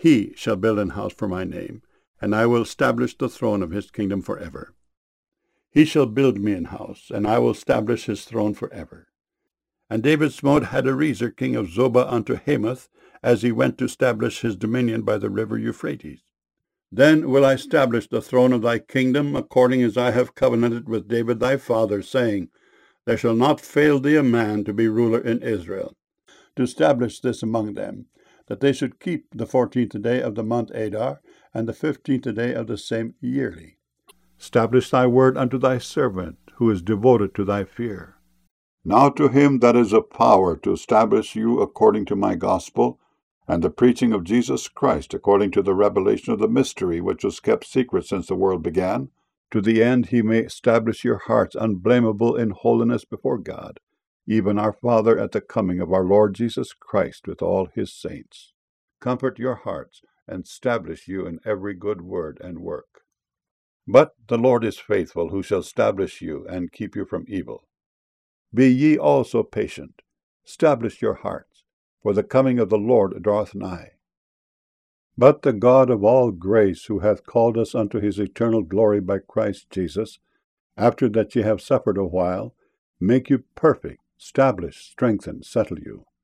He shall build an house for my name, and I will establish the throne of his kingdom forever. He shall build me an house, and I will establish his throne forever. And David smote Hadarezer king of Zobah unto Hamath, as he went to establish his dominion by the river Euphrates. Then will I establish the throne of thy kingdom, according as I have covenanted with David thy father, saying, There shall not fail thee a man to be ruler in Israel, to establish this among them, that they should keep the 14th day of the month Adar, and the 15th day of the same yearly. Establish thy word unto thy servant, who is devoted to thy fear. Now to him that is of power to establish you according to my gospel, and the preaching of Jesus Christ according to the revelation of the mystery which was kept secret since the world began, to the end he may establish your hearts unblameable in holiness before God, even our Father at the coming of our Lord Jesus Christ with all his saints. Comfort your hearts, and establish you in every good word and work. But the Lord is faithful, who shall establish you and keep you from evil. Be ye also patient, establish your hearts, for the coming of the Lord draweth nigh. But the God of all grace, who hath called us unto his eternal glory by Christ Jesus, after that ye have suffered a while, make you perfect, establish, strengthen, settle you.